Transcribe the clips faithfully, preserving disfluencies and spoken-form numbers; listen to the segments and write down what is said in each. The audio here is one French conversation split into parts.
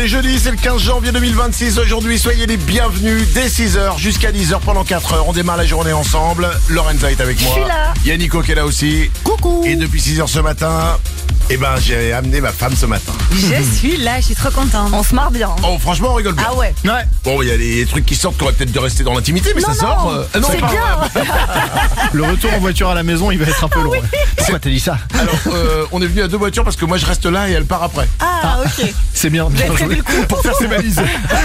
jeudi, c'est le quinze janvier deux mille vingt-six. Aujourd'hui, soyez les bienvenus dès six heures jusqu'à dix heures pendant quatre heures. On démarre la journée ensemble. Lorenza est avec moi. Je suis là. Il y a Nico qui est là aussi. Coucou. Et depuis six heures ce matin, eh ben, j'ai amené ma femme ce matin. Je suis là, je suis trop contente. On se marre bien. Oh, franchement, on rigole bien. Ah ouais. Ouais. Bon, il y a des trucs qui sortent qu'on va peut-être de rester dans l'intimité, mais Non, ça non, sort. euh, ah non, c'est pas- bien. Le retour en voiture à la maison, il va être un peu long. ouais. Pourquoi t'as dit ça? Alors, euh, on est venu à deux voitures parce que moi je reste là et elle part après. Ah, ok. C'est bien. Vous bien avez prévu joué. le coup. Pour faire ses valises.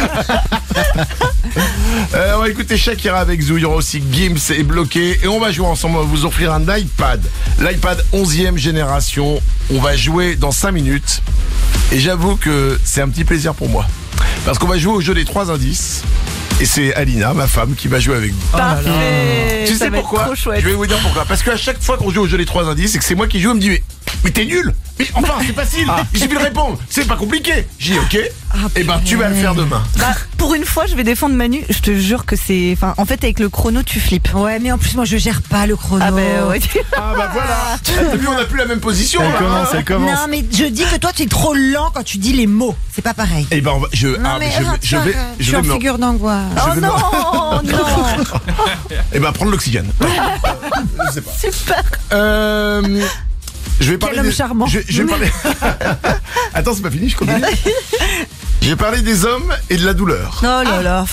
euh, on va écouter Shakira avec Zou. Il y aura aussi Gims et Bloqué. Et on va jouer ensemble. On va vous offrir un iPad. L'iPad onzième génération. On va jouer dans cinq minutes. Et j'avoue que c'est un petit plaisir pour moi. Parce qu'on va jouer au jeu des trois indices. Et c'est Alina, ma femme, qui va jouer avec vous. Parfait. Tu Ça sais va être pourquoi? trop chouette. Je vais vous dire pourquoi. Parce qu'à chaque fois qu'on joue au jeu des trois indices, c'est que c'est moi qui joue. Elle me dit mais, mais t'es nul. Mais enfin c'est facile. Il suffit de répondre. C'est pas compliqué. J'ai dit ok. Et ben tu vas le faire demain. Bah, pour une fois, je vais défendre Manu. Je te jure que c'est. Enfin, en fait, avec le chrono, tu flippes. Ouais, mais en plus, moi, je gère pas le chrono. Ah ben ouais. Ah bah voilà. Ah, t'as vu, on n'a plus la même position. Elle là. commence, elle commence. Non, mais je dis que toi, tu es trop lent quand tu dis les mots. C'est pas pareil. Et ben on va- je, Non, ah, mais je, arrête, je vais, arrête. je suis vais en me, figure d'angoisse. Oh vais me- non, non. et ben prendre l'oxygène. Je sais pas. Super. Euh, je vais parler homme des- charmant. Je, je vais parler. Attends, c'est pas fini, je continue. Je vais parler des hommes et de la douleur. Oh là là.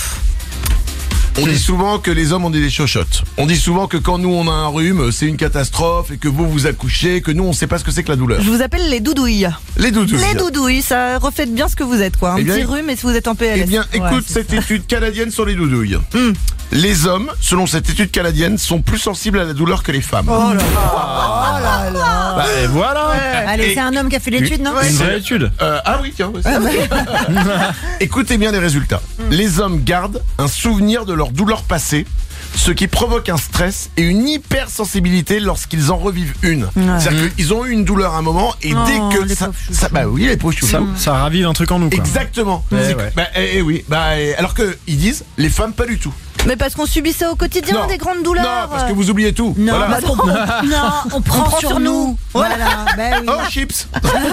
On dit souvent que les hommes ont des chochottes. On dit souvent que quand nous on a un rhume, c'est une catastrophe et que vous vous accouchez, que nous on sait pas ce que c'est que la douleur. Je vous appelle les doudouilles. Les doudous. Les doudouilles, ça reflète bien ce que vous êtes, quoi. Un Eh bien, petit rhume et si vous êtes en P L S. Eh bien, écoute Ouais, c'est cette ça. étude canadienne sur les doudouilles. Les hommes, selon cette étude canadienne, sont plus sensibles à la douleur que les femmes. Oh là là. Oh là là. Bah, et voilà. Allez, Et- c'est un homme qui a fait l'étude, non Une vraie étude. Euh, ah oui, tiens. ouais, c'est- Écoutez bien les résultats. Les hommes gardent un souvenir de leur douleur passée, ce qui provoque un stress et une hypersensibilité lorsqu'ils en revivent une. C'est-à-dire qu'ils ont eu une douleur à un moment et Oh, dès que les ça, pauvres chouchous. ça- bah oui, les pauvres chouchous. Ça, ça ravive un truc en nous, quoi. Exactement. Ouais, C'est- ouais. Bah, eh, eh oui. Bah, eh, alors que ils disent les femmes pas du tout. Mais parce qu'on subit ça au quotidien, Non. des grandes douleurs. Non, parce que vous oubliez tout. Non, Voilà. bah, on, non, on prend, prend sur, sur nous. nous. Voilà. Bah oui. Oh, chips.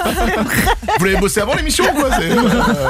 Vous l'avez bossé avant l'émission ou quoi? C'est,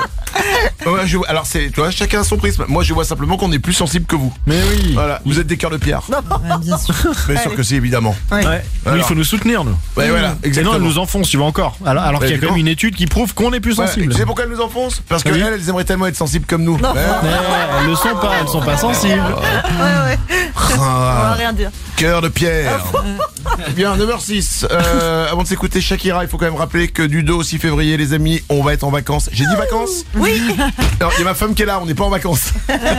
euh, ouais, je- Alors c'est, tu vois, chacun a son prisme. Moi, je vois simplement qu'on est plus sensible que vous. Mais oui. Voilà, vous êtes des cœurs de pierre. Ouais, bien sûr. Bien sûr que si, évidemment. Ouais. Nous, Alors. il faut nous soutenir, nous. Ouais, voilà, Et non, exactement. elle nous enfonce, tu vois encore. Alors, alors Ouais, qu'il y a quand même évidemment. une étude qui prouve qu'on est plus Ouais, et sensible. tu sais pourquoi elles nous enfoncent? Parce que Oui. elles, elles aimeraient tellement être sensibles comme nous. Ouais. Mais elles le sont pas, elles sont pas sensibles. Ouais, ouais. On va Ah, rien dire. cœur de pierre. Bien, neuf heures six. Euh, avant de s'écouter Shakira, il faut quand même rappeler que du deux au six février, les amis, on va être en vacances. J'ai dit vacances? Oui. Alors, il y a ma femme qui est là, on n'est pas en vacances.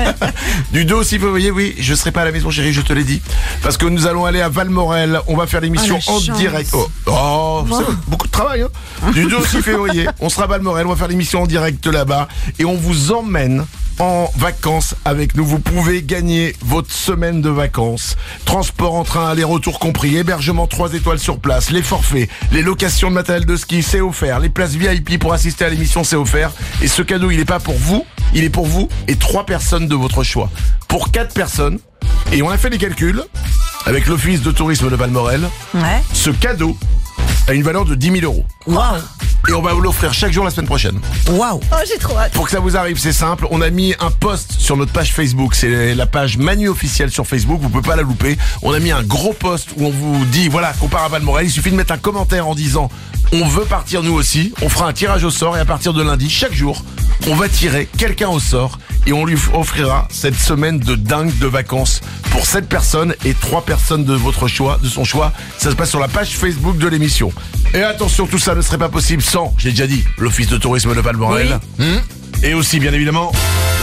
Du deux au six février, oui, je serai pas à la maison, chérie, je te l'ai dit. Parce que nous allons aller à Valmorel. On va faire l'émission Oh, la en chance. direct. Oh, oh, c'est beaucoup de travail, hein. Du deux au six février, on sera à Valmorel. On va faire l'émission en direct là-bas. Et on vous emmène en vacances avec nous. Vous pouvez gagner votre semaine de vacances. Transport en train, aller-retour compris, hébergement trois étoiles sur place, les forfaits, les locations de matériel de ski, c'est offert. Les places V I P pour assister à l'émission, c'est offert. Et ce cadeau, il n'est pas pour vous, il est pour vous et trois personnes de votre choix. Pour quatre personnes, et on a fait les calculs avec l'Office de tourisme de Valmorel, Ouais. ce cadeau a une valeur de dix mille euros. Waouh. Et on va vous l'offrir chaque jour la semaine prochaine. Waouh. Oh, j'ai trop hâte. Pour que ça vous arrive, c'est simple. On a mis un post sur notre page Facebook. C'est la page Manu officielle sur Facebook. Vous pouvez pas la louper. On a mis un gros post où on vous dit, voilà, qu'on part à Valmorel. Il suffit de mettre un commentaire en disant, on veut partir nous aussi. On fera un tirage au sort et à partir de lundi, chaque jour, on va tirer quelqu'un au sort et on lui offrira cette semaine de dingue de vacances pour cette personne et trois personnes de votre choix, de son choix. Ça se passe sur la page Facebook de l'émission. Et attention, tout ça ne serait pas possible sans, j'ai déjà dit, l'Office de tourisme de Valmorel. Hmm. Et aussi, bien évidemment,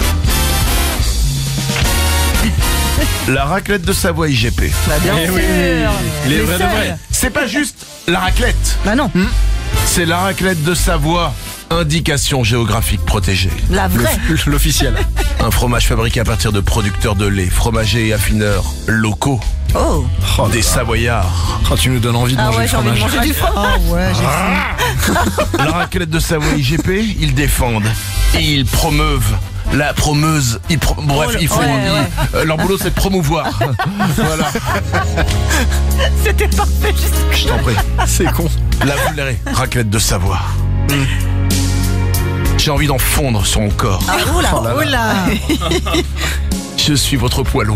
la raclette de Savoie I G P. Bah, bien Eh sûr. oui, les Les vrais de seuls. vrais. C'est pas juste la raclette, Bah non. c'est la raclette de Savoie. Indication géographique protégée. La vraie. L'officiel. Un fromage fabriqué à partir de producteurs de lait, fromagers et affineurs locaux. Oh. Oh, Des Savoyards. oh, tu nous donnes envie de Ah manger ouais, du j'ai envie de fromage. manger du fromage. Oh ouais, j'ai La raclette de Savoie I G P, ils défendent et ils promeuvent. La promeuse, ils pro- bref, il faut ouais, ils- ouais. euh, leur boulot c'est de promouvoir. Voilà, C'était parfait, juste. je t'en prie. C'est con. La vous verrez, raclette de Savoie. J'ai envie d'en fondre sur mon corps. Ah, oula, Oh là là. oula. Je suis votre poilon.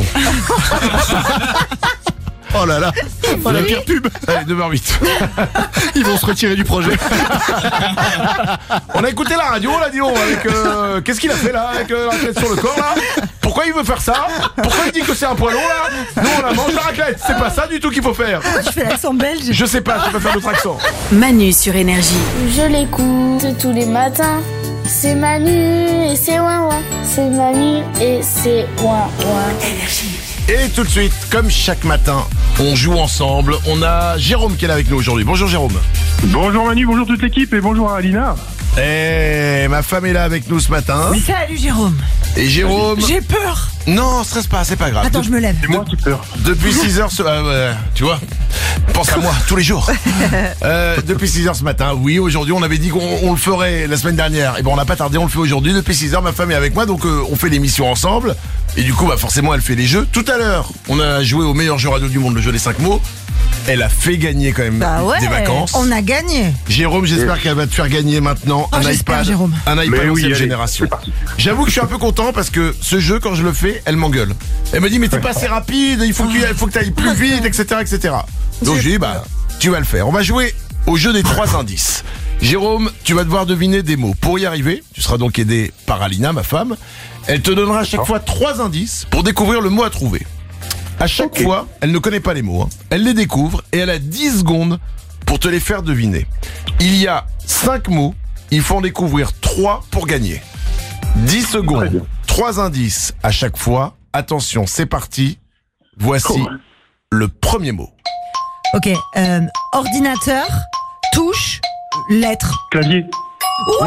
Oh là là. Oh, la pire pub. Allez, deux heures huit. Ils vont se retirer du projet. On a écouté la radio là, dis donc, avec euh, qu'est-ce qu'il a fait là, avec euh, la raclette sur le corps là. Pourquoi il veut faire ça? Pourquoi il dit que c'est un poilon là? Nous on la mange la raclette, c'est pas ça du tout qu'il faut faire. Tu fais l'accent belge. Je sais pas, je peux faire d'autres accents. Manu sur Énergie. Je l'écoute tous les matins. C'est Manu et c'est ouin ouin. C'est Manu et c'est ouin ouin. Et tout de suite, comme chaque matin, on joue ensemble. On a Jérôme qui est là avec nous aujourd'hui. Bonjour Jérôme. Bonjour Manu, bonjour toute l'équipe et bonjour à Alina. Et ma femme est là avec nous ce matin. Salut Jérôme. Et Jérôme... J'ai peur. Non, stresse pas, c'est pas grave. Attends, je me lève. C'est moi qui pleure. Depuis six heures, ce... ah ouais, tu vois, pense à moi tous les jours. Euh, depuis six heures ce matin, oui, aujourd'hui, on avait dit qu'on on le ferait la semaine dernière. Et bon, on n'a pas tardé, on le fait aujourd'hui. Depuis six heures, ma femme est avec moi, donc euh, on fait l'émission ensemble. Et du coup, bah forcément, elle fait les jeux. Tout à l'heure, on a joué au meilleur jeu radio du monde, le jeu des cinq mots. Elle a fait gagner quand même Bah ouais. des vacances. On a gagné. Jérôme, j'espère qu'elle va te faire gagner maintenant Oh, un j'espère, iPad, Jérôme. un iPad Mais oui, ancienne allez, génération. c'est parti. J'avoue que je suis un peu content parce que ce jeu, quand je le fais, elle m'engueule. Elle me dit mais t'es pas assez rapide, il faut que tu il faut que t'ailles plus vite, et cetera, et cetera. Donc je lui dis bah tu vas le faire. On va jouer au jeu des trois indices. Jérôme, tu vas devoir deviner des mots. Pour y arriver, tu seras donc aidé par Alina, ma femme. Elle te donnera à chaque fois trois indices pour découvrir le mot à trouver. À chaque Ok. fois, elle ne connaît pas les mots. hein. Elle les découvre et elle a dix secondes pour te les faire deviner. Il y a cinq mots, il faut en découvrir trois pour gagner. dix Très secondes, bien. trois indices à chaque fois. Attention, c'est parti. Voici Oh. le premier mot. Ok, euh, ordinateur, touche, lettre. Clavier. Oui.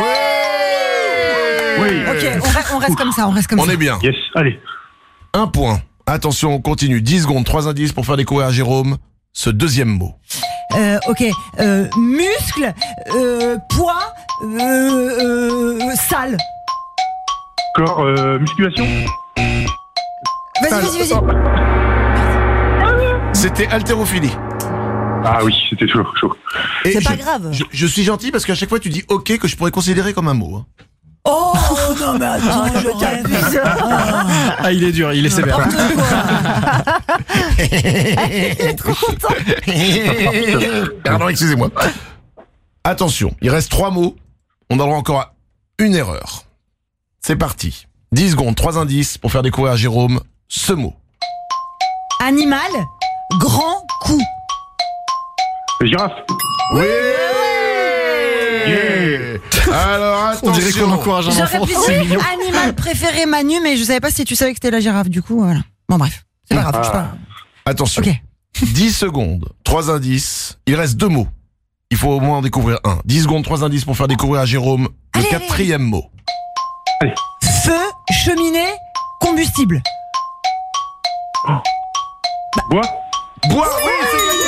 Ok, on, re- on reste comme ça, on reste comme On ça. est bien. Yes, allez. Un point. Attention, on continue. dix secondes, trois indices pour faire découvrir à Jérôme ce deuxième mot. Euh, ok, euh, muscle, euh, poids, euh, euh, salle. Corps, euh, musculation. Vas-y, vas-y, vas-y. C'était haltérophilie. Ah oui, c'était chaud, chaud. Et C'est pas je- grave. Je, je suis gentil parce qu'à chaque fois tu dis ok que je pourrais considérer comme un mot. hein. Oh non mais attends, je rêve. Ah, il est dur, il est sévère. Pardon, excusez-moi. Attention, il reste trois mots. On aura encore à une erreur. C'est parti. dix secondes, trois indices pour faire découvrir à Jérôme ce mot. Animal, grand coup. Girafe. Oui. Yeah. Alors On dirait qu'on attention. encourage un J'aurais enfant. pu C'est dire mignon. animal préféré Manu, mais je savais pas si tu savais que c'était la girafe, du coup, voilà. Bon bref, c'est pas grave, je sais pas. Attention. Ok. dix secondes, trois indices. Il reste deux mots. Il faut au moins en découvrir un. dix secondes, trois indices pour faire découvrir à Jérôme le Allez, quatrième mot. Feu, cheminée, combustible. Bois. Bois, oui, c'est gagné.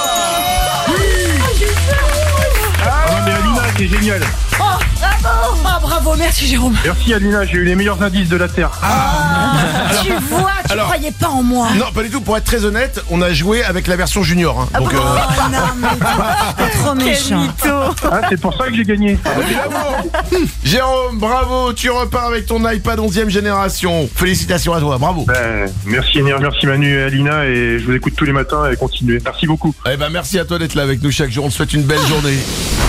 Ah mais Alina, c'est génial. Ah bravo, merci Jérôme. Merci Alina, j'ai eu les meilleurs indices de la Terre. tu vois, tu alors- croyais pas en moi. Non, pas du tout. Pour être très honnête, on a joué avec la version junior. hein. Donc, Oh euh, non, mais t'es trop Quel méchant. mytho. Ah, c'est pour ça que j'ai gagné. Jérôme, bravo, tu repars avec ton iPad onzième génération. Félicitations à toi, bravo. Ben, merci Énergie, merci Manu et Alina et je vous écoute tous les matins et continuez. Merci beaucoup. Eh ben, merci à toi d'être là avec nous chaque jour. On te souhaite une belle journée.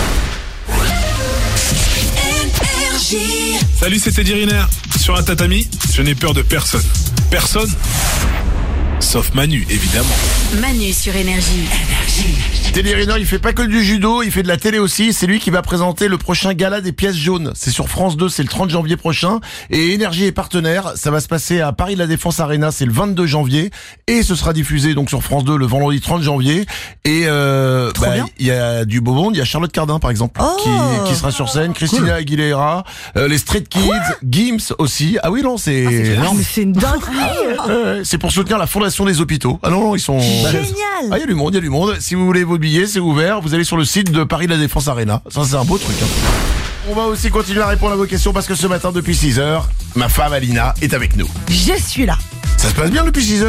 Salut, c'est Teddy Riner. Sur un tatami, je n'ai peur de personne. Personne sauf Manu, évidemment. Manu sur Énergie. Teddy Riner, il fait pas que du judo, il fait de la télé aussi. C'est lui qui va présenter le prochain gala des pièces jaunes. C'est sur France deux, c'est le trente janvier prochain. Et Énergie est partenaire. Ça va se passer à Paris La Défense Arena, c'est le vingt-deux janvier. Et ce sera diffusé donc sur France deux le vendredi trente janvier. Et euh, bah, bien. il y a du beau monde. Il y a Charlotte Cardin par exemple Oh. qui, qui sera sur scène. Christina Aguilera, euh, les Street Kids, Gims aussi. Ah oui non, c'est Ah, mais c'est une dinguerie. Euh, c'est pour soutenir la fondation des hôpitaux. Ah non, non, ils sont... Ah, Génial. il y a du monde, il y a du monde. Si vous voulez vos billets, c'est ouvert. Vous allez sur le site de Paris La Défense Arena. Ça, c'est un beau truc. hein. On va aussi continuer à répondre à vos questions parce que ce matin, depuis six heures, ma femme Alina est avec nous. Je suis là. Ça se passe bien depuis six heures?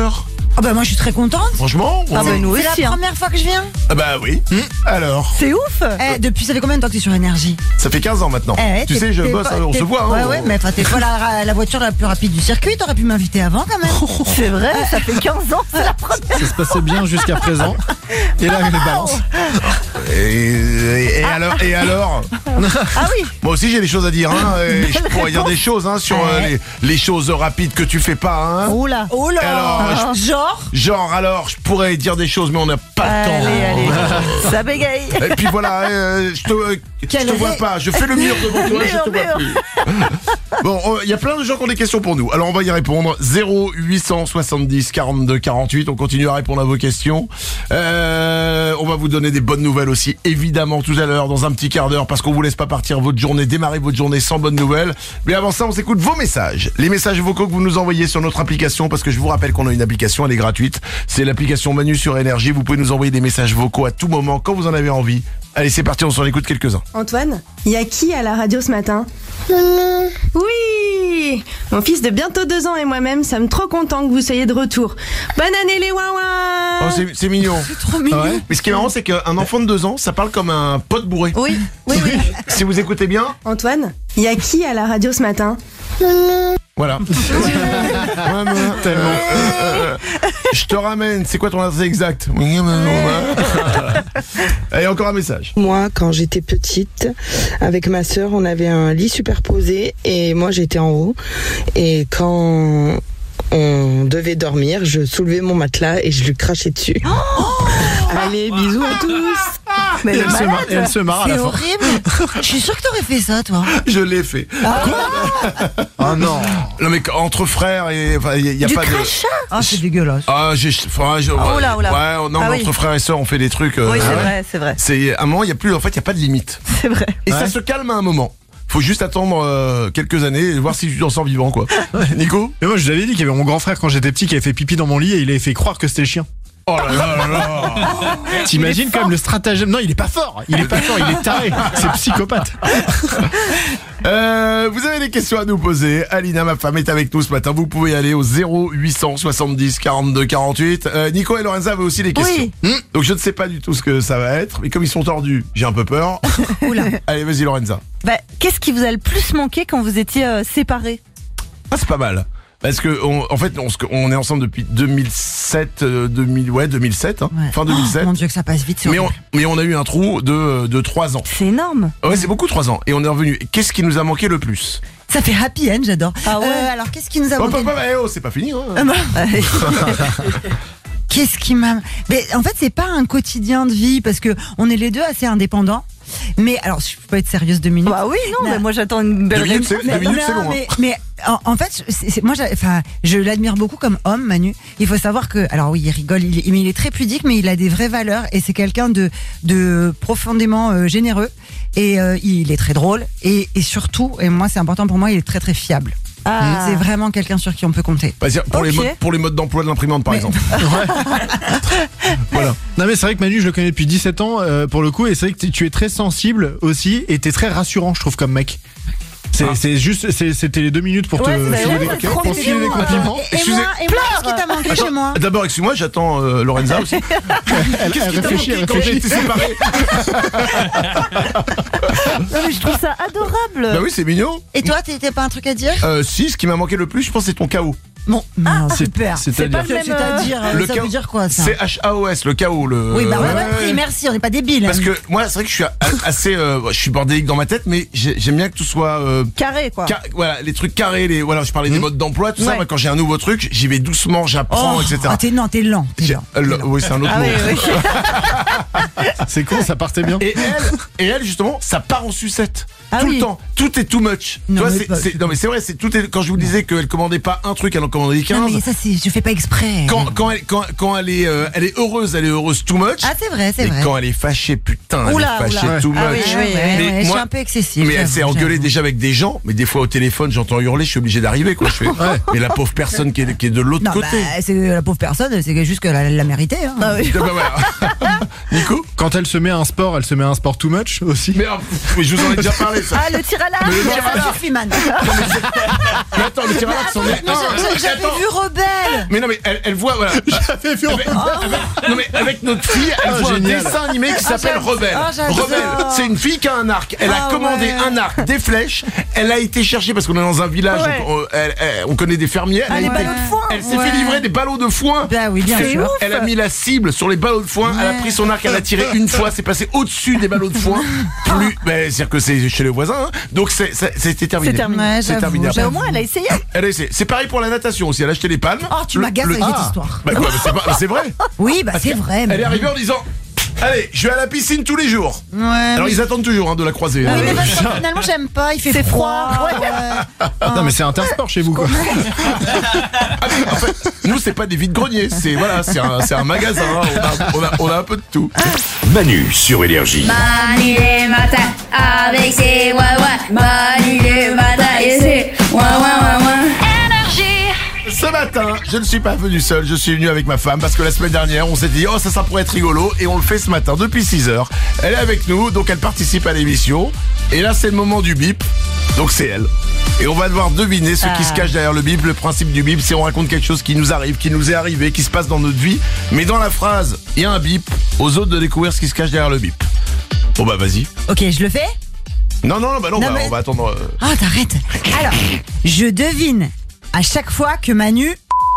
Ah bah moi je suis très contente. Franchement, Ah on- bah nous C'est aussi. la hein. première fois que je viens. Ah bah oui. Alors, C'est ouf. Eh, depuis ça fait combien de temps que t'es sur Énergie? ça fait quinze ans maintenant. Eh ouais, tu t'es- sais, je t'es bosse, pas- on t'es- se voit. Ouais hein. ouais, mais enfin t'es pas la, la voiture la plus rapide du circuit, t'aurais pu m'inviter avant quand même. C'est vrai, ça fait quinze ans, c'est la première. Ça se passait bien jusqu'à présent. Et là, elle balance. Et, et- et alors, et alors Ah oui. Moi aussi j'ai des choses à dire. Hein, et je pourrais dire des choses hein, sur euh, Ouais. les, les choses rapides que tu fais pas. Hein. Oula. Oh là. Alors, Genre Genre alors, je pourrais dire des choses, mais on n'a pas le temps. Allez, allez. Ça bégaye. Et puis voilà, euh, je te, euh, je Quel te vois ré- pas. Je fais le mur devant toi, je Mur, te vois mur. plus. Bon, il y a plein de gens qui ont des questions pour nous. Alors on va y répondre. zéro huit cent soixante-dix quarante-deux quarante-huit. On continue à répondre à vos questions. Euh, on va vous donner des bonnes nouvelles aussi, évidemment, tout à l'heure, dans un petit quart d'heure, parce qu'on vous laisse pas partir votre journée, démarrer votre journée sans bonnes nouvelles. Mais avant ça, on s'écoute vos messages. Les messages vocaux que vous nous envoyez sur notre application, parce que je vous rappelle qu'on a une application, elle est gratuite. C'est l'application Manu sur Énergie. Vous pouvez nous envoyer des messages vocaux à tout moment, quand vous en avez envie. Allez, c'est parti, on s'en écoute quelques-uns. Antoine, il y a qui à la radio ce matin? Oui, mon fils de bientôt deux ans et moi-même sommes trop contents que vous soyez de retour. Bonne année les ouin-ouin. Oh, c'est, c'est mignon. trop mignon. Ouais. Mais ce qui est marrant, c'est qu'un enfant de deux ans, ça parle comme un pote bourré. Oui, oui, oui. Si vous écoutez bien, Antoine, il y a qui à la radio ce matin? voilà. Ouais, mais, Tellement. euh, euh, je te ramène. C'est quoi ton adresse exacte? Oui, maman. Allez, encore un message. Moi, quand j'étais petite, avec ma sœur, on avait un lit superposé et moi j'étais en haut. Et quand on devait dormir, je soulevais mon matelas et je lui crachais dessus. Allez, bisous à tous. Mais Et le elle, se malade. marre, et elle se marre à C'est la fin. horrible. Je suis sûre que t'aurais fait ça toi. Je l'ai fait. Oh non. Non, mais entre frères, il enfin, y, a- y a Du pas de. crachat. Ah c'est dégueulasse. Ah, j'ai. Enfin, je- Oh là, oh là. Ouais, non, Ah mais oui. entre frères et sœurs, on fait des trucs. euh, Oui, c'est ah ouais. vrai, c'est vrai. C'est à un moment, il y a plus. En fait, il y a pas de limite. C'est vrai. Et Ouais. ça se calme à un moment. Faut juste attendre euh, quelques années et voir si tu t'en sors vivant, quoi. Nico? Mais moi, je vous avais dit qu'il y avait mon grand frère quand j'étais petit qui avait fait pipi dans mon lit et il avait fait croire que c'était le chien. Oh là là là là. T'imagines quand même le stratagème? Non, il est pas fort. Il est pas fort, il est taré. C'est psychopathe. Euh, vous avez des questions à nous poser. Alina, ma femme, est avec nous ce matin. Vous pouvez aller au zéro huit cent soixante-dix quarante-deux quarante-huit. Euh, Nico et Lorenza avaient aussi des questions. Oui. Hmm. Donc je ne sais pas du tout ce que ça va être. Mais comme ils sont tordus, j'ai un peu peur. Oula. Allez, vas-y Lorenza. Bah, qu'est-ce qui vous a le plus manqué quand vous étiez euh, séparés? Ah, c'est pas mal. Parce que on, en fait, on, se- on est ensemble depuis deux mille sept, euh, deux mille, ouais, deux mille sept, hein, Ouais. fin deux mille sept. Oh, mon Dieu que ça passe vite. c'est mais on, horrible. mais on a eu un trou de de trois ans. C'est énorme. Ouais, c'est beaucoup trois ans. Et on est revenu. Qu'est-ce qui nous a manqué le plus? Ça fait happy end, j'adore. Ah ouais. Euh, alors qu'est-ce qui nous a Oh, manqué? papa, eh oh, c'est pas fini. Hein. Ah bah, Qu'est-ce qui m'a. Mais en fait, c'est pas un quotidien de vie parce que on est les deux assez indépendants. Mais alors, je peux être sérieuse deux minutes. Bah oui, non, Non. mais moi j'attends une belle Deux minutes, réponse. c'est- deux minutes, c'est non, long. hein. mais, mais en, en fait, c'est- c'est- moi, j'a- enfin, je l'admire beaucoup comme homme, Manu. Il faut savoir que, alors oui, il rigole, il, est- mais il est très pudique, mais il a des vraies valeurs et c'est quelqu'un de, de profondément euh, généreux et euh, il est très drôle et, et surtout, et moi, c'est important pour moi, il est très très fiable. Ah. C'est vraiment quelqu'un sur qui on peut compter. Bah, c'est- pour, les Ok. modes, pour les modes d'emploi de l'imprimante, par Mais- exemple. Voilà. Non mais c'est vrai que Manu, je le connais depuis dix-sept ans euh, pour le coup, et c'est vrai que tu es très sensible aussi et t'es très rassurant, je trouve, comme mec. C'est Ah. c'est juste, c'est- c'était les deux minutes pour te Ouais, c'est filer vrai, des, c'est trop pour filer des mignon. compliments. Et, et Excusez- moi, et moi, qu'est-ce qui t'a manqué chez moi? D'abord, excuse-moi, j'attends euh, Lorenza aussi. Elle, elle réfléchit, elle Quand j'ai réfléchit. été séparés. Non, mais je trouve ça adorable. Bah oui, c'est mignon. Et toi, t'étais pas un truc à dire? Euh, si, ce qui m'a manqué le plus, je pense, c'est ton chaos. Bon, non, C'est- super. C'est-à-dire. pas le même, C'est-à-dire, euh, Le ça chaos- veut dire quoi ça? C'est H A O S, le chaos. Le... Oui, bah ouais, Ouais, ouais, ouais. oui, merci, on n'est pas débiles. Parce hein. que moi, c'est vrai que je suis a- assez, euh, je suis bordélique dans ma tête, mais j'ai- j'aime bien que tout soit, euh, Carré, quoi. ca- voilà, les trucs carrés, les, voilà, je parlais des modes d'emploi, tout ça. Ouais. Moi, quand j'ai un nouveau truc, j'y vais doucement, j'apprends, Oh, et cetera. ah, t'es, non, t'es lent. T'es J'ai- lent. euh, le- oui, c'est un autre Ah mot. oui, oui. C'est con, ça partait bien. Et elle, et elle, justement, ça part en sucette. Ah tout oui. le temps. Tout est too much. Non, tu vois, mais c'est, pas- c'est- non, mais c'est vrai, c'est tout est, quand je vous disais qu'elle commandait pas un truc, elle en commandait Non, quinze. mais ça, c'est, je fais pas exprès. Quand, quand elle, quand, quand elle est, euh, elle est heureuse, elle est heureuse too much. Ah, c'est vrai, c'est et vrai. quand elle est fâchée, putain, elle Oula, est fâchée oula. too much. Ah oui, Ouais, oui, ouais, oui. ouais, Mais je suis moi- un peu excessif. Mais elle s'est j'avoue, engueulée j'avoue. déjà avec des gens, mais des fois au téléphone, j'entends hurler, je suis obligé d'arriver, quoi. Je fais, mais la pauvre personne qui est, qui est de l'autre Non, côté. bah, c'est la pauvre personne, c'est juste qu'elle a- l'a mérité. Hein. Ah oui. Ah bah voilà. Nico? Quand elle se met à un sport, elle se met à un sport too much aussi. Mais, oh, pff, mais je vous en ai déjà parlé. mais ça- Ah, le tir à l'arc. Mais le tir à Ça l'arc. suffit, man. Mais attends, le tir à l'arc, c'en est Non, un. j'ai- j'avais Attends. vu Rebelle. Mais non, mais elle, elle voit, voilà. J'avais vu. Avec, avec- non mais avec notre fille, elle Ah, voit génial. un dessin animé qui s'appelle j'adore. Rebelle. Ah, j'adore. Rebelle, c'est une fille qui a un arc. Elle a Ah, commandé ouais. un arc, des flèches. Elle a été chercher parce qu'on est dans un village, Ouais. donc, on, elle- elle- on connaît des fermiers. Elle, Ah, a les été- ballots de foin. elle s'est Ouais. fait livrer des ballots de foin. Bah oui, bien Elle- sûr. Elle a mis la cible sur les ballots de foin. Elle a pris son arc, elle a tiré une fois. C'est passé au-dessus des ballots de foin. Plus, mais c'est-à-dire que c'est chez les voisins. Hein. Donc c'est, c'est- c'était terminé. C'est terminé. Ouais, C'est j'avoue, terminé. Mais après. au moins, elle a essayé. Elle a essayé. C'est pareil pour la natation aussi. Elle a acheté les palmes. Oh, tu Le- m'agaces le- avec cette Ah. histoire. Bah, quoi, mais c'est, pas- mais c'est vrai. Oui, bah c'est vrai. mais- Elle est arrivée en disant allez, je vais à la piscine tous les jours. Ouais, Alors mais- ils attendent toujours hein, de la croiser. Oui, hein. mais parce que finalement, j'aime pas. Il fait C'est froid. froid. Ouais. Non mais c'est intersport chez vous quoi. Ah, mais en fait, nous c'est pas des vides-greniers, c'est voilà, c'est un, c'est un magasin. hein. On, a, on, a, on a un peu de tout. Manu sur Énergie. Manu les matins avec ses ouin-ouin. Manu les matins et ses ouin-ouin-ouin-ouin. Ce matin, je ne suis pas venu seul, je suis venu avec ma femme parce que la semaine dernière, on s'est dit oh ça ça pourrait être rigolo et on le fait ce matin depuis six heures. Elle est avec nous, donc elle participe à l'émission. Et là c'est le moment du bip, donc c'est elle. Et on va devoir deviner ce qui se cache derrière le bip. Le principe du bip, c'est on raconte quelque chose qui nous arrive, qui nous est arrivé, qui se passe dans notre vie. Mais dans la phrase, il y a un bip, aux autres de découvrir ce qui se cache derrière le bip. Bon bah vas-y. Ok, je le fais. Non, non, non, bah non, Non, bah, mais- on va attendre. euh, Ah, t'arrêtes. Alors, je devine à chaque fois que Manu.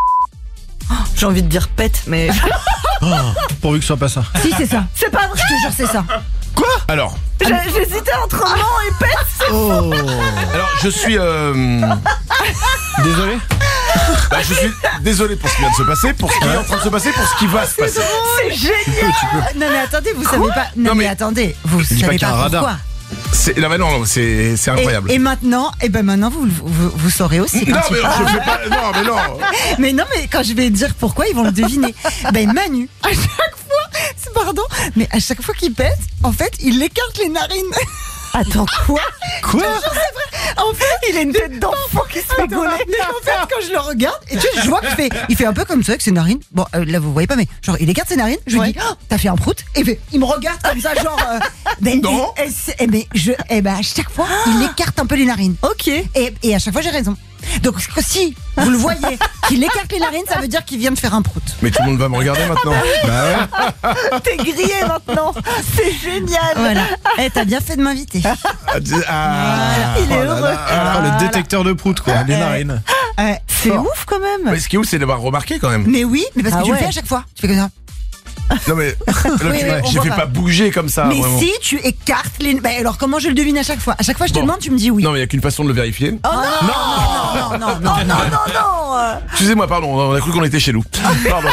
J'ai envie de dire pète, mais. Pourvu que ce soit pas ça. Si, c'est ça. C'est pas vrai. Je te jure, c'est ça. Alors, J'ai- J'hésitais entre non et pète. Oh. alors je suis. euh, Désolé. bah, je suis désolé pour ce qui vient de se passer, pour ce qui est en train de se passer, pour ce qui va se passer. C'est génial. Non, mais attendez, vous savez pas. Non, Non, mais, mais- attendez, vous Dis pas savez qu'il y a pas un radar. pourquoi. C'est, non, mais non, non, c'est, c'est incroyable. Et, et maintenant, et ben maintenant, vous, vous, vous saurez aussi. non, quand mais il- je fais pas. Non, mais non. Mais non, mais quand je vais dire pourquoi, ils vont le deviner. Ben Manu, à chaque fois, c'est- pardon, mais à chaque fois qu'il pète, en fait, il écarte les narines. Attends, quoi? Quoi? En fait, Il a une tête d'enfant qui se fait gauler. mais en fait, quand je le regarde, et tu sais, je vois qu'il fait, il fait un peu comme ça avec ses narines. Bon, euh, là, vous voyez pas, mais genre, il écarte ses narines. Je lui Ouais. dis, oh, t'as fait un prout. Et ben, il me regarde comme ça, genre, euh, ben, Non. et, et c'est- et ben, je, et ben, à chaque fois, il écarte un peu les narines. Ok. Et, et à chaque fois, j'ai raison. Donc, si vous le voyez, qu'il écarte les narines, ça veut dire qu'il vient de faire un prout. Mais tout le monde va me regarder maintenant. Bah ouais. T'es grillé maintenant. C'est génial. Voilà. Eh, t'as bien fait de m'inviter. Ah, ah, Il est oh là heureux. là. Ah, le détecteur de prout quoi, les narines. Ouais, C'est fort. ouf quand même. Mais ce qui est ouf, c'est d'avoir remarqué quand même. Mais oui, mais parce que Ah tu ouais. le fais à chaque fois. Tu fais comme ça. Non, mais. Là, tu- oui, on j'ai voit fait pas. pas bouger comme ça. mais vraiment. si tu écartes les. Ben alors comment je le devine à chaque fois? À chaque fois je te Bon. demande, tu me dis oui. Non, mais il n'y a qu'une façon de le vérifier. Oh non, non, non, non, non, non, Non, non. euh, Excusez-moi, pardon, on a cru qu'on était chez nous. Pardon.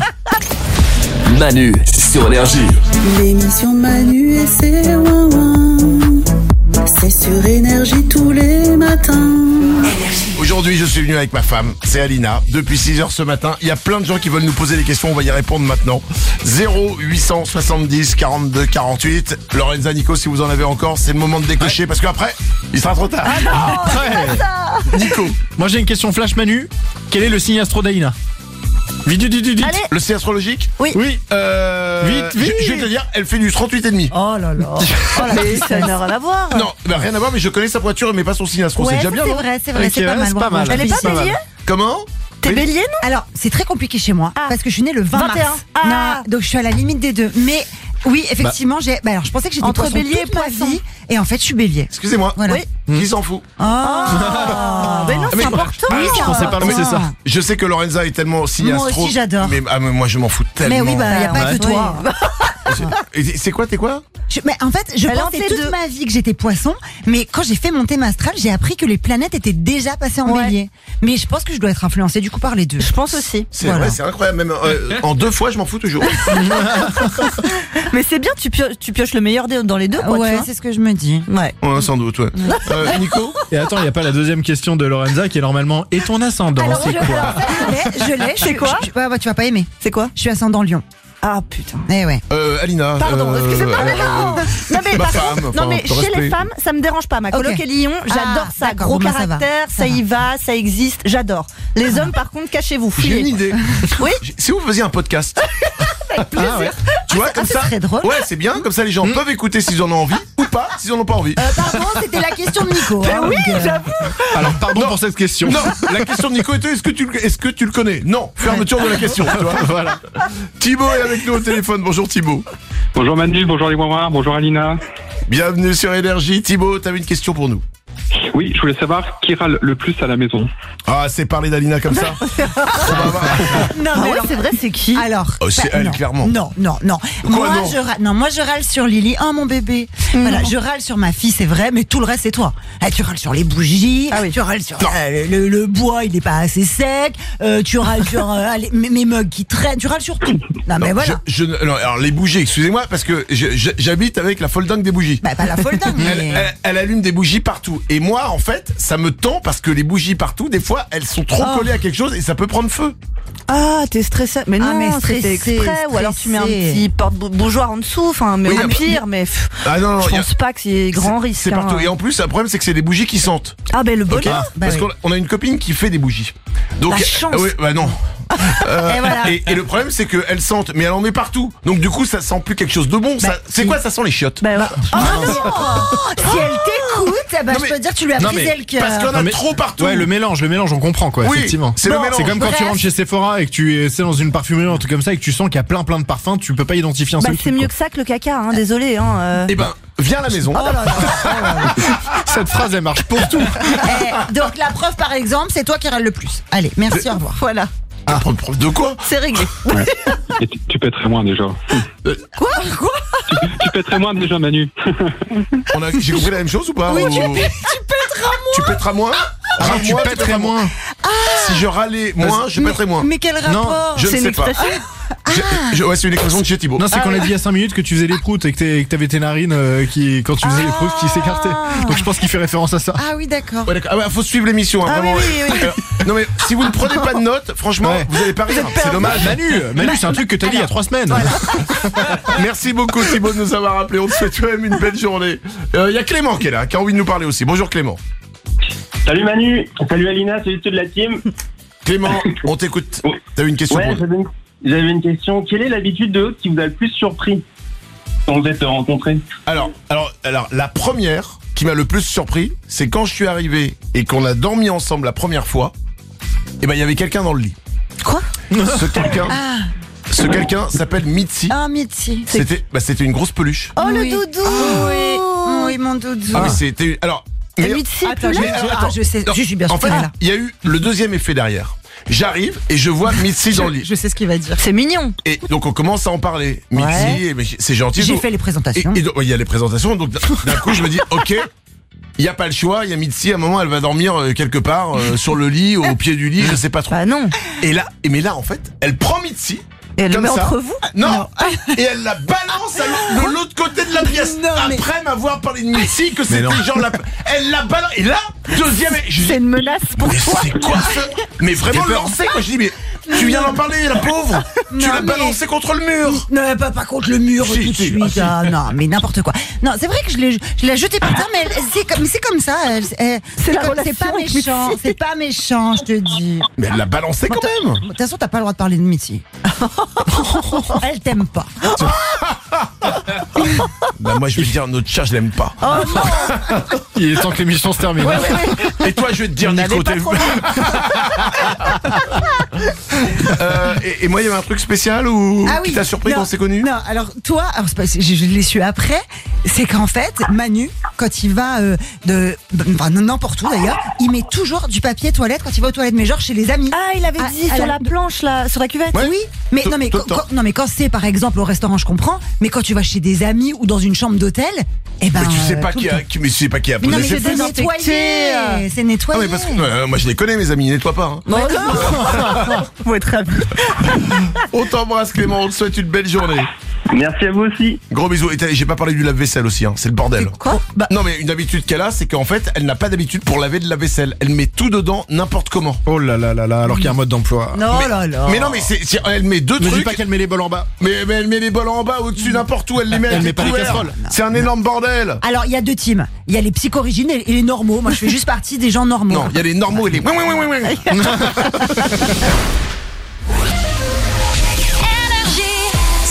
Manu sur Énergie. L'émission de Manu et ses ouin-ouin. C'est sur Énergie tous les matins. Aujourd'hui, je suis venu avec ma femme, c'est Alina. Depuis six heures ce matin, il y a plein de gens qui veulent nous poser des questions, on va y répondre maintenant. zéro huit cent soixante-dix quarante-deux quarante-huit. Lorenza, Nico, si vous en avez encore, c'est le moment de décocher parce qu'après, il sera trop tard. Ouais. Nico, Moi j'ai une question flash Manu. Quel est le signe astro d'Aïna? Vite, vite, vite, vite. Allez. le C astrologique Oui. Oui. euh, Vite, vite. Je, je vais te dire, elle fait du trente-huit et demi. Oh là là. Oh la Mais tristesse. ça n'a rien à voir. Non, bah, rien à voir, mais je connais sa voiture, mais pas son signe astro, c'est Ouais, déjà ça, bien, c'est non vrai, c'est vrai, Ok, c'est pas ouais, mal. c'est pas bravo. mal. Elle est pas C'est pas mal. bélier? Comment T'es Oui. bélier, non? Alors, c'est très compliqué chez moi Ah. parce que je suis née le vingt, vingt et un. mars. Ah. Non, donc je suis à la limite des deux. Mais oui, effectivement, j'ai. Bah alors, je pensais que j'étais Entre poisson bélier toute et ma poisson. vie, et en fait, je suis bélier. Excusez-moi, Voilà. Oui. qui s'en fout Oh. Ah, mais non, Mais- c'est important. Ah, Je pensais pas lancer ça. Je sais que Lorenza est tellement signe Moi astro. aussi, j'adore. Mais, ah, mais moi, je m'en fous tellement. Mais oui, bah, y a pas Ouais. que toi. Et c'est quoi, t'es quoi Je- mais en fait, je Elle pensais entre les toute deux. ma vie que j'étais poisson, mais quand j'ai fait mon thème astral, j'ai appris que les planètes étaient déjà passées en Ouais. bélier. Mais je pense que je dois être influencée du coup par les deux. Je pense aussi. C'est Voilà. ouais, c'est incroyable. Même euh, en deux fois, je m'en fous toujours. Mais c'est bien, tu pioches, tu pioches le meilleur des- dans les deux, quoi. ouais, tu vois. c'est ce que je me dis. Ouais. Ouais, sans doute, ouais. Euh, Nico Et attends, il n'y a pas la deuxième question de Lorenza qui est normalement et ton ascendant, Alors, c'est je, quoi? alors, ça, je l'ai, je l'ai. je C'est suis- quoi je- ouais, ouais, tu vas pas aimer. C'est quoi? Je suis ascendant Lion. Ah putain. Eh ouais. euh, Alina. Pardon, euh, excusez-moi, mais euh, non. Non mais ma par femme, contre, enfin, non mais te chez respect. les femmes, ça me dérange pas. Ma coloc Ok. est Lyon, j'adore Ah, ça, d'accord, gros bon, bah, ça va. caractère, ça, Ça y va, ça existe, j'adore. Les hommes, par contre, cachez-vous, J'ai une fuyez. idée. Oui. J'ai- Si vous faisiez un podcast. Ah ouais. Tu vois, Ah, comme c'est ça. très drôle. Ouais, c'est bien. Comme ça, les gens Mm. peuvent écouter s'ils en ont envie ou pas s'ils en ont pas envie. Euh, pardon, c'était la question de Nico. hein, oui, donc, euh, j'avoue. Alors pardon Non. pour cette question. Non, la question de Nico était est-ce que tu le, est-ce que tu le connais? Non. Fermeture de la question. Tu vois. Voilà. Thibaut est avec nous au téléphone. Bonjour Thibaut. Bonjour Manu, bonjour les Wawa, bonjour Alina. Bienvenue sur Énergie. Thibaut, t'avais une question pour nous. Oui, je voulais savoir qui râle le plus à la maison. Ah, c'est parler d'Alina comme ça. Non, Ah mais ouais, alors- c'est vrai, c'est qui? Alors, Oh, c'est bah, elle, non, clairement. Non, non, non. Quoi, moi, non je râle, non, moi, je râle sur Lily. Oh, mon bébé. Voilà, je râle sur ma fille, c'est vrai, mais tout le reste, c'est toi. Eh, tu râles sur les bougies. Ah oui. Tu râles sur euh, le, le bois, il est pas assez sec. Euh, tu râles sur euh, allez, mes, mes mugs qui traînent. Tu râles sur tout. Non, mais Non, voilà. je, je- non, alors les bougies, excusez-moi, parce que je- je- j'habite avec la folle dingue des bougies. Bah, pas la folle dingue, Elle, mais. elle- elle allume des bougies partout. Et moi, en fait, ça me tend parce que les bougies partout, des fois, elles sont trop Oh. collées à quelque chose et ça peut prendre feu. Ah, t'es stressé. Mais non, Ah, mais c'était stressé, exprès. Ou alors tu mets un stressé. petit porte-bougeoir en dessous. Enfin, mais Oui, au ah bah- pire, mais pff, Ah non, non, je y a- pense pas qu'il y ait grand risque. C'est partout. hein. Et en plus, le problème, c'est que c'est des bougies qui sentent. Ah, ben le Ok bonheur. Bah Parce oui. qu'on a- on a une copine qui fait des bougies. Donc, La chance. ah oui, bah non. Euh, Et voilà. et, et le problème, c'est qu'elles sentent, mais elle en met partout. Donc du coup, ça sent plus quelque chose de bon. Ça- Bah, c'est si. quoi? Ça sent les chiottes. Bah, ouais. Oh, non. Si elle t'écoute, eh ben, Non, je mais- peux te dire que tu lui as Non, brisé mais le cœur. Parce qu'il y en a Non, mais- trop partout. Ouais, le mélange, le mélange, on comprend quoi, Oui, effectivement. c'est le Bon, mélange. C'est comme quand tu Bref. rentres chez Sephora et que tu es dans une parfumerie ou un truc comme ça et que tu sens qu'il y a plein plein de parfums, tu peux pas identifier un Bah, seul c'est truc, mieux que ça que le caca, hein, désolé. Hein, euh. Eh ben, viens à la maison. Oh là là. quoi. Cette phrase elle marche pour tout. Eh, donc la preuve par exemple, c'est toi qui râle le plus. Allez, merci, au revoir. Voilà, Ah, prendre preuve de quoi? c'est réglé. Et tu, tu pèterais moins déjà. Quoi Quoi Tu, tu pèterais moins déjà Manu. On a, j'ai compris la même chose ou pas? Oui, Ou- tu, tu pèteras moins. Tu pèteras moins? Ah, Râle tu moins, pèterais moins. Si je râlais moins, je Mais- pèterais moins. Mais quel rapport Je C'est ne une sais pas. expression. Je- je- ouais, c'est une expression de chez Thibaut. Non, c'est qu'on a dit il y a cinq minutes que tu faisais les proutes et que t'es- que t'avais tes narines euh, qui, quand tu faisais les proutes qui s'écartaient. Donc je pense qu'il fait référence à ça. Ah oui, d'accord. Ouais, d'accord. Ah ouais, faut suivre l'émission, hein, Ah vraiment. oui, oui, oui. Euh, non mais si vous ne prenez pas de notes, franchement, Ouais. vous allez pas rire. C'est dommage. Manu, Manu, c'est un truc que t'as dit il y a trois semaines. Merci beaucoup Thibaut de nous avoir appelé. On te souhaite quand même une belle journée. Il euh, y a Clément qui est là, qui a envie de nous parler aussi. Bonjour Clément. Salut Manu, salut Alina, salut toute la team. Clément, on t'écoute. Oui. T'as eu une question Ouais, pour nous? j'avais une, j'avais une question. Quelle est l'habitude de l'autre qui vous a le plus surpris quand vous êtes rencontrés? Alors, alors, alors, la première qui m'a le plus surpris, c'est quand je suis arrivé et qu'on a dormi ensemble la première fois. Et ben, il y avait quelqu'un dans le lit. Quoi? Ce quelqu'un, Ah, ce quelqu'un s'appelle Mitzi. ah Mitzi. C'était, bah, c'était une grosse peluche. Oh, Oui. le doudou. Ah oui, oui, mon doudou. Ah, mais c'était, alors. Et mais- Mitzi, Attends, plus je, là Mais, je- attends. ah, je sais, Non, je suis bien en sûr fait, qu'elle est là. il y a eu le deuxième effet derrière. J'arrive et je vois Mitzi dans le lit. Je sais ce qu'il va dire. C'est mignon. Et donc on commence à en parler. Mitzi, Ouais. et- mais c'est gentil. J'ai donc- fait les Et présentations. et donc, ouais, il y a les présentations. Donc d'un coup, je me dis, ok, il y a pas le choix. Il y a Mitzi. À un moment, elle va dormir euh, quelque part euh, sur le lit, au pied du lit, je sais pas trop. Bah non. Et là, et mais là, en fait, elle prend Mitzi. Et elle le comme met ça. entre vous? Non. Et elle la balance à l'autre- de l'autre côté de la pièce. Non, mais- Après m'avoir parlé de Mitzi, que c'était non. genre la, elle la balance. Et là, deuxième. Je dis, C'est une menace pour mais toi. c'est quoi ça? Mais vraiment Quelle peur. lancé quoi. Je dis mais tu viens d'en parler, la pauvre. Tu Non, l'as mais- balancé contre le mur. Non, pas, pas contre le mur Si, tout de si, suite. ah, Ah, non, mais n'importe quoi. Non, c'est vrai que je l'ai, je l'ai jeté par terre, mais elle- c'est comme, mais c'est comme ça. elle- elle- C'est la comme- relation c'est pas avec méchant. Mitzi. C'est pas méchant, je te dis. Mais elle l'a balancé quand même. De toute façon, t'as pas le droit de parler de Mitzi. Elle t'aime pas. Bah moi je vais te dire notre chat je l'aime pas. Il est temps que l'émission se termine. Et toi je vais te dire N'allez Nico. pas t'es- trop loin. Euh, et, et moi il y avait un truc spécial ou Ah oui. qui t'a surpris Non, quand on s'est connus? Non, alors toi, alors c'est pas- je, je l'ai su après, c'est qu'en fait, Manu, quand il va euh, de, enfin, n'importe où d'ailleurs, il met toujours du papier toilette quand il va aux toilettes, mais genre chez les amis. Ah, il avait Ah, dit à sur la- la planche, là, sur la cuvette. Ouais. Oui, mais Tout- non mais tout quand, le temps. quand- non mais quand c'est par exemple au restaurant, je comprends, mais quand tu vas chez des amis ou dans une chambre d'hôtel, eh ben Mais tu sais euh, pas tout qui le a, temps. qui, mais tu sais pas qui a Mais non posé mais ses c'est fesses. nettoyé, c'est Ah nettoyé. mais parce que euh, moi je les connais mes amis, ils nettoient pas. Hein. Non, non. Faut être ravi. On t'embrasse Clément, on te souhaite une belle journée. Merci à vous aussi. Gros bisous. Et t'as- j'ai pas parlé du lave-vaisselle aussi, hein. C'est le bordel. Quoi Bah, Non mais une habitude qu'elle a, c'est qu'en fait, elle n'a pas d'habitude pour laver de la vaisselle. Elle met tout dedans n'importe comment. Oh là là là là, alors qu'il y a un mode d'emploi. non mais, là là. mais non mais c'est, c'est- elle met deux Ne dis trucs. pas qu'elle met les bols en bas. Mais, mais elle met les bols en bas, au-dessus, n'importe où, elle les met Elle avec met les pas les couverts. casseroles. C'est un énorme bordel. Alors il y a deux teams. Il y a les psychorigines et et les normaux. Moi je fais juste partie des gens normaux. Non, il y a les normaux et les... Oui, oui, oui, oui, oui.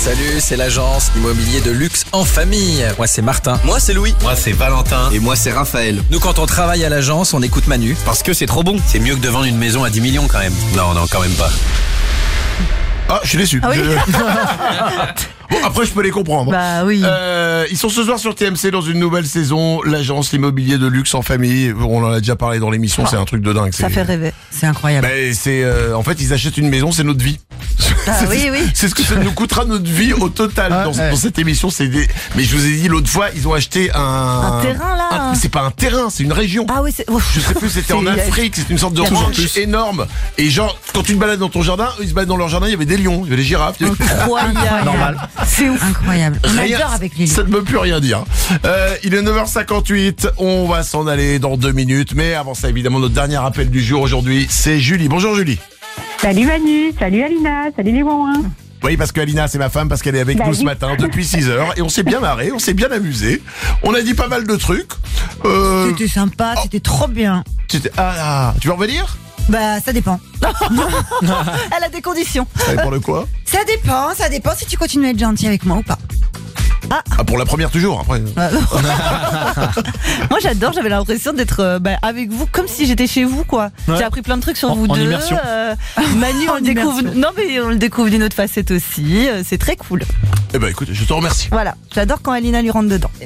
Salut, c'est l'agence immobilier de luxe en famille. Moi, c'est Martin. Moi, c'est Louis. Moi, c'est Valentin. Et moi, c'est Raphaël. Nous, quand on travaille à l'agence, on écoute Manu. Parce que c'est trop bon. C'est mieux que de vendre une maison à dix millions quand même. Non, non, quand même pas. Ah, je suis déçu. Ah oui. Bon, après, je peux les comprendre. Bah oui. Euh, ils sont ce soir sur T M C dans une nouvelle saison, l'agence immobilier de luxe en famille. On en a déjà parlé dans l'émission, Oh. c'est un truc de dingue. Ça c'est... fait rêver. C'est incroyable. Bah, c'est, euh, en fait, ils achètent une maison, c'est notre vie. Ah c'est, oui, oui. C'est ce que ça nous coûtera notre vie au total Ah, dans, ouais. dans cette émission. C'est des... Mais je vous ai dit l'autre fois, ils ont acheté un... Un terrain, là. un- C'est pas un terrain, c'est une région. Ah oui, c'est. Ouf. Je sais plus, c'était en C'est- Afrique, c'est une sorte de Il y a ranch plus. énorme. Et genre, quand tu te balades dans ton jardin, eux, ils se baladent dans leur jardin, il y avait des lions, il y avait des girafes. il y avait- Incroyable. Normal. C'est ouf. Incroyable. On Rien, adore avec Lily. ça ne veut plus rien dire. Euh, il est neuf heures cinquante-huit, on va s'en aller dans deux minutes. Mais avant ça, évidemment, notre dernier appel du jour aujourd'hui, c'est Julie. Bonjour Julie. Salut Manu, salut Alina, salut les Wouin. Oui, parce que Alina, c'est ma femme, parce qu'elle est avec Bah nous oui. ce matin depuis six heures. Et on s'est bien marré, on s'est bien amusé. On a dit pas mal de trucs. Euh, C'était sympa, c'était trop bien. c'était- ah, ah, tu veux revenir? Bah, ça dépend. Elle a des conditions. Ça dépend de quoi? Ça dépend, ça dépend si tu continues à être gentil avec moi ou pas. Ah, pour la première toujours, après. Ah, non. Moi j'adore, j'avais l'impression d'être euh, bah, avec vous comme si j'étais chez vous quoi. Ouais. J'ai appris plein de trucs sur En- vous en deux. immersion. euh, Manu on En le découvre. immersion. Non mais on le découvre d'une autre facette aussi. euh, C'est très cool. Eh ben, écoute, je te remercie. Voilà, j'adore quand Alina lui rentre dedans.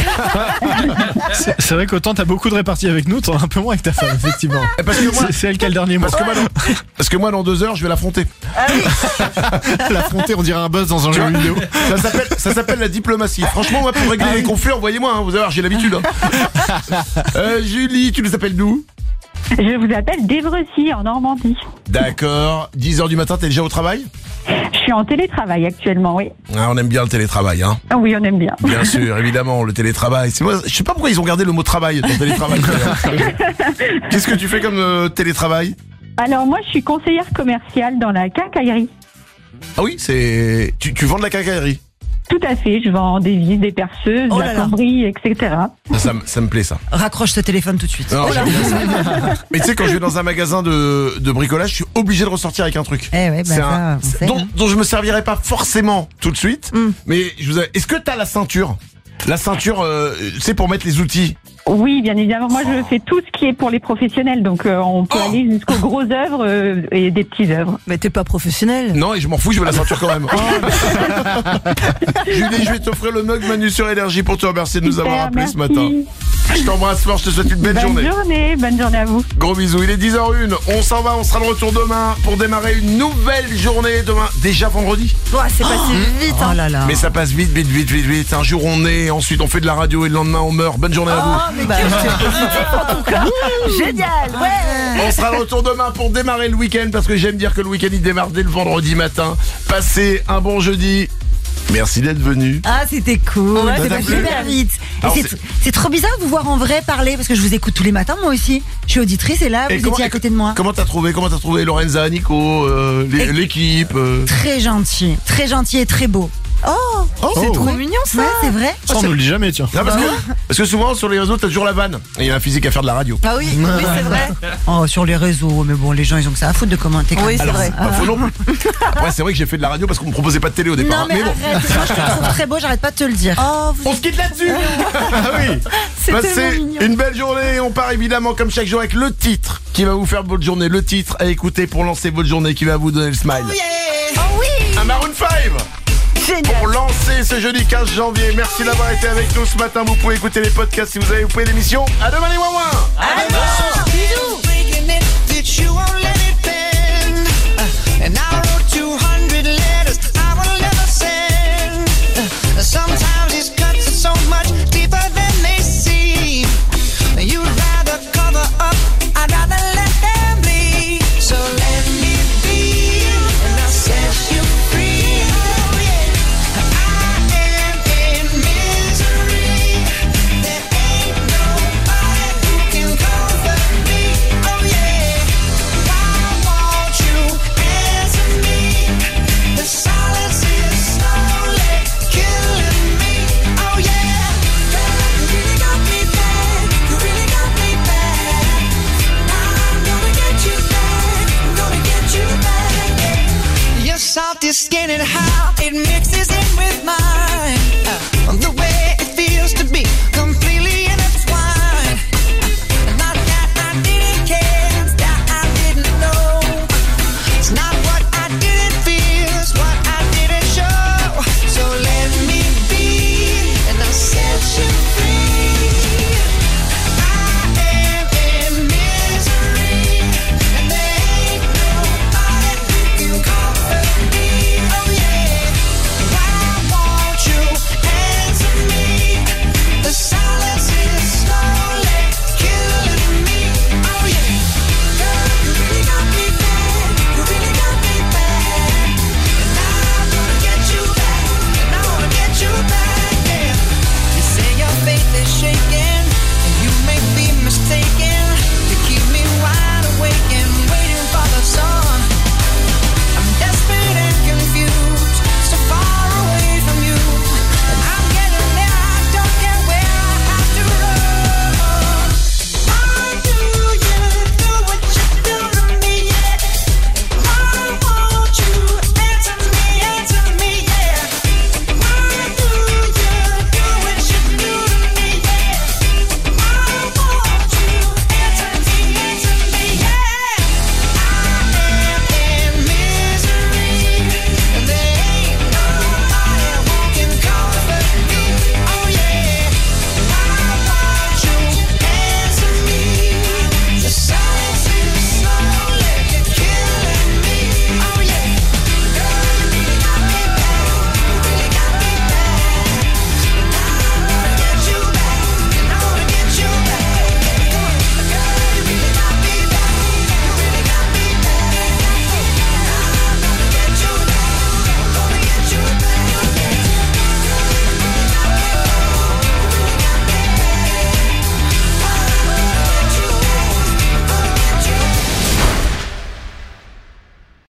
C'est c'est vrai qu'autant t'as beaucoup de réparties avec nous, t'en as un peu moins avec ta femme, effectivement. Eh, parce que moi- C'est- C'est elle qui a le dernier mot. Parce que, moi, dans, parce que moi, dans deux heures, je vais l'affronter. L'affronter, on dirait un buzz dans un jeu vidéo. Ça s'appelle, ça s'appelle la diplomatie. Franchement, moi, pour régler les conflits, envoyez-moi, hein, vous allez voir, j'ai l'habitude. Hein. Euh, Julie, tu nous appelles d'où? Je vous appelle d'Evrecy en Normandie. D'accord. dix heures du matin, t'es déjà au travail? Je suis en télétravail actuellement, oui. Ah, on aime bien le télétravail, hein. Ah oui, on aime bien. Bien sûr, évidemment, le télétravail. C'est moi, je sais pas pourquoi ils ont gardé le mot travail dans le télétravail. d'ailleurs. Qu'est-ce que tu fais comme euh, télétravail? Alors moi, je suis conseillère commerciale dans la quincaillerie. Ah oui, c'est, tu, tu vends de la quincaillerie. Tout à fait, je vends des vis, des perceuses, Oh de là la là. cambrie, et cetera. Ça, ça, me- ça me plaît, ça. Raccroche ce téléphone tout de suite. Non, j'aime bien ça. Mais tu sais, quand je vais dans un magasin de, de bricolage, je suis obligé de ressortir avec un truc. Eh ouais, bah C'est ça, un- on sait, dont, hein. dont je me servirai pas forcément tout de suite. Mm. Mais je vous ai- est-ce que t'as la ceinture? La ceinture, euh, tu sais, pour mettre les outils. Oui, bien évidemment. Moi, je fais tout ce qui est pour les professionnels. Donc, euh, on peut Oh. aller jusqu'aux grosses œuvres euh, et des petites œuvres. Mais t'es pas professionnel. Non, et je m'en fous, je veux la ceinture quand même. Julie, je vais t'offrir le mug Manu sur Énergie pour te remercier de nous Super, avoir appelés merci. ce matin. Je t'embrasse fort, je te souhaite une belle Bonne journée. journée, bonne journée à vous. Gros bisous, il est dix heures une, on s'en va, on sera de retour demain pour démarrer une nouvelle journée demain, déjà vendredi. Ouah, c'est passé vite. Oh Hein. là là. Mais ça passe vite, vite, vite, vite, vite. Un jour on est, ensuite on fait de la radio et le lendemain on meurt. Bonne journée à vous. Oh, mais bah, c'est positif en tout cas. Génial, ouais. On sera de retour demain pour démarrer le week-end parce que j'aime dire que le week-end il démarre dès le vendredi matin. Passez un bon jeudi. Merci d'être venu. Ah, c'était cool. Ouais, c'est ça t'a passé plu super vite. Et Alors, c'est- c'est- c'est trop bizarre de vous voir en vrai parler parce que je vous écoute tous les matins moi aussi. Je suis auditrice et là Et vous comment- étiez à côté de moi. Comment t'as trouvé, comment t'as trouvé Lorenza, Nico, euh, l'é- Et- l'équipe euh... Très gentil, très gentil et très beau. Oh, c'est Oh. trop mignon ça. Ouais, c'est vrai. Ça, on nous le dit jamais, tiens. Non, parce, que, parce que souvent sur les réseaux t'as toujours la vanne. Et il y a un physique à faire de la radio. Ah oui, oui c'est vrai. Oh, sur les réseaux, mais bon, les gens ils ont que ça à foutre de commenter. comme Oui, ça. c'est vrai. Pas faux non plus. Après c'est vrai que j'ai fait de la radio parce qu'on me proposait pas de télé au départ. Non hein. mais, bon. arrête, moi je te trouve très beau, j'arrête pas de te le dire. Oh, vous On se quitte là-dessus. Ah oui. C'est Passez tellement mignon. une belle journée. On part évidemment comme chaque jour avec le titre qui va vous faire votre journée. Le titre à écouter pour lancer votre journée qui va vous donner le smile. Oh oui. Un Maroon cinq Génial. pour lancer ce jeudi quinze janvier. Merci d'avoir été avec nous ce matin. Vous pouvez écouter les podcasts si vous avez loupé l'émission. À demain les ouin-ouin. À demain. Bisous. Sometimes these cuts are so much deeper than they seem. You'd rather cover up, I'd rather let them bleed. So let me be, and I'll set you free. Oh yeah, I am in misery. There ain't nobody who can comfort your skin and how it mixes in with mine. Uh, the way it feels to be